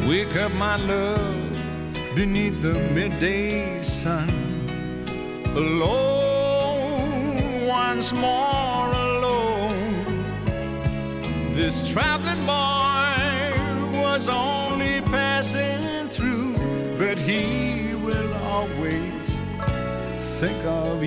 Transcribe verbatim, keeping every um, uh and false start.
Wake up, my love, beneath the midday sun. Alone, once more alone. This traveling boy was only passing through, but he will always think of you.